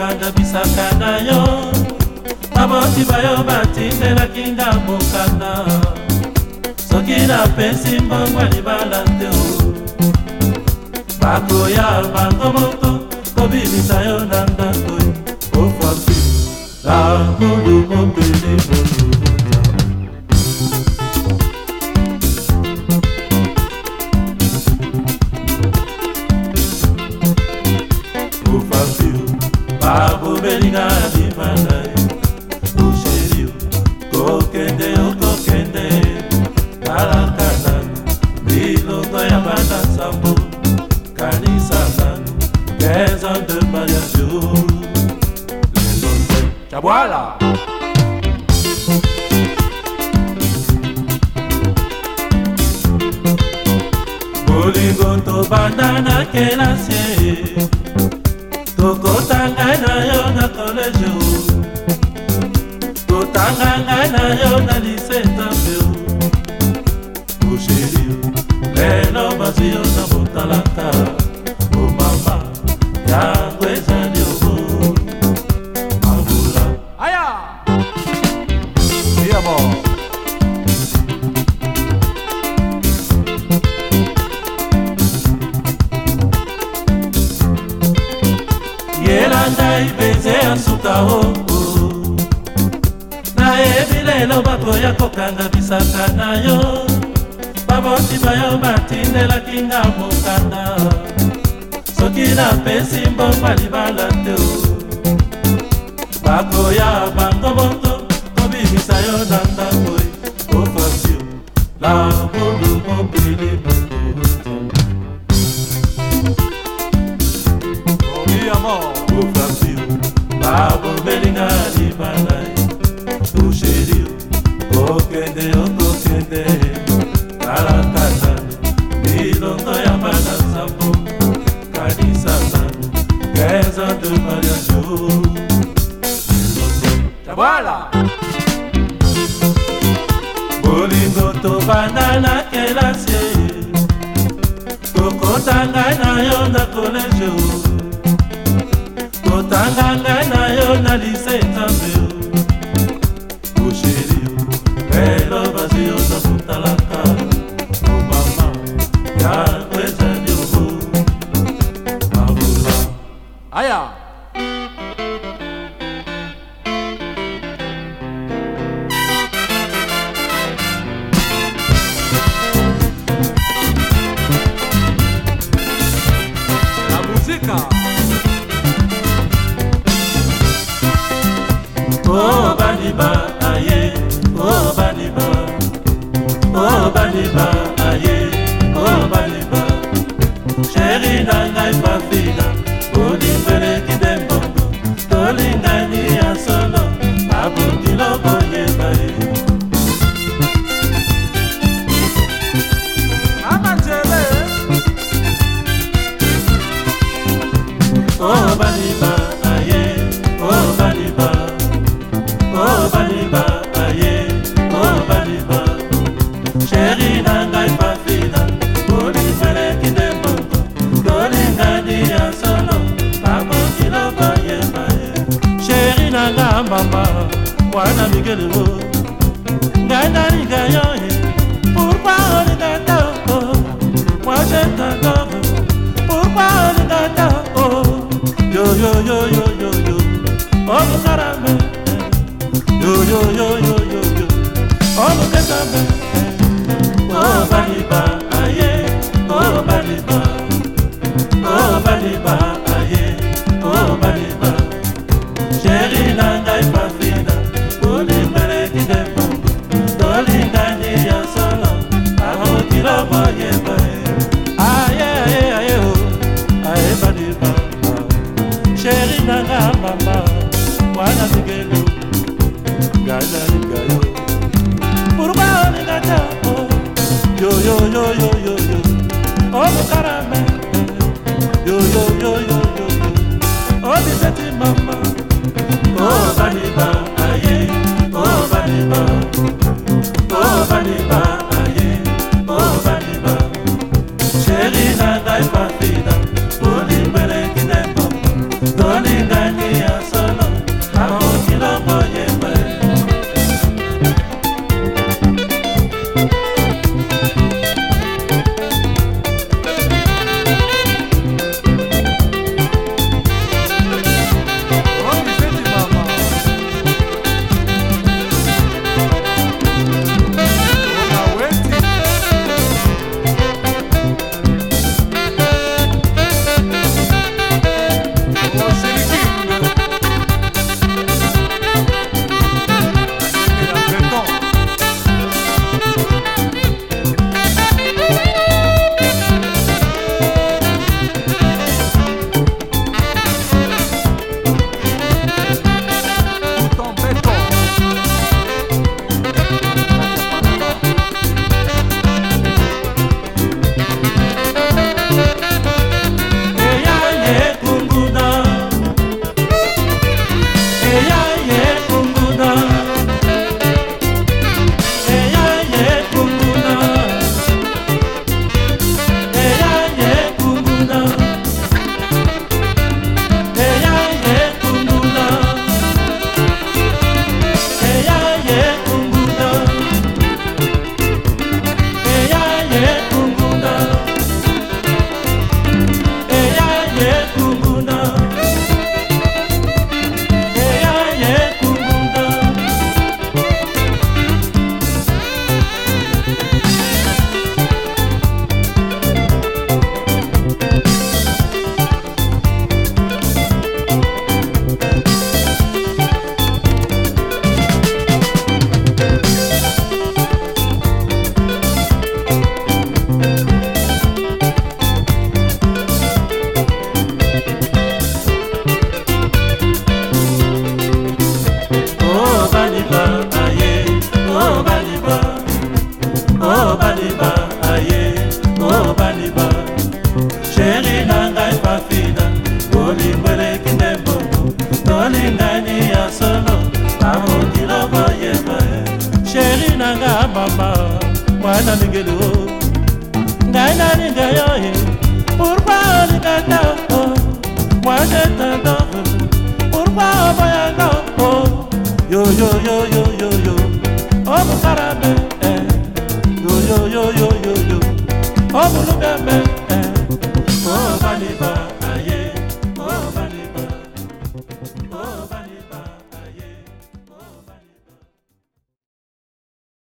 kokanga bisaka na yo baboti bayo batindelaki nga mokanda soki napesi mbongwa libala te o bakoya bango moto kobimisa yo na ndako ofwasi la mulu mopeli mulu Babu belinga libanda Usheri kokende okokende Alakana Biloko ya bana sambo Kanisa nanu 15 ans de mariage Les ondes Chabwala Bolingo to bandana kelasi Tokotanga na yo na college Totanga na yo na lycée Tambeo Oh chéri lelo basi yo na botalaka Oh mama yango ezali obo Mabula Aya Iya mo Ngai beze asuka hoko na ebilelo bakoya kokanga bisaka na yo baboti bayo batindelaki nga mokanda soki napesi mbongwa libala te o bakoya bango moto kobimisa yo na ndako ofasio la mulu mopeli Babu belinga libanda Usheri kokende okokende Alakata Bilongo ya bana sambo Kanisa nanu 15 ans de mariage Chabwala Bolingo to bandana kelasi Kokotanga na yo na college Totanga na yo na lycée Tambeo Oh chéri lelo basi yo na botalaka Oh mama yango ezali obo Mabula Aya La música Oh baniba aye, oh baniba, oh baniba aye, oh baniba. Chéri nanga ifafina, olimbele kidembogo, tolingani ya solo, abukilo boye bae. Mama chele. Oh baniba aye, oh baniba. Oh baliba, aye, oh baliba Chéri nanga ifafina Olifele kidembogo Tolingani ya solo Babo kilo baye baye Chéri nanga mama Wana migele wo Ngana liga yoye Pourquoi on est d'accord Moi je t'adore Pourquoi on est d'accord Yo yo yo yo yo yo Oh mon caramel Yo yo yo yo yo yo Oh mon caramel Oh baliba aye Oh baliba Oh baliba aye Oh baliba Chéri nanga ifafina Olimbele kidembogo Tolingani ya solo Aho kilo boye bae Aye aye aye oh Aye baliba Chéri nanga mama Wana migelo Gana gayo Pourquoi on est d'accord Yo yo yo yo yo yo Oh mon caramel Yo yo yo yo yo yo Oh biseti mama Oh baniba aye Oh baniba Oh baniba aye Oh baniba Chéri nanga ifafina Olimbele kidembogo Tolingani ya mama, mwana ningelo. Ngaina ningayo, pourquoi on est moi je t'adore, pourquoi on va oh, yo yo yo yo yo yo, oh mon carabé, yo yo yo yo yo yo, oh mon bébé, oh Baliba, aïe, oh Baliba, oh Baliba.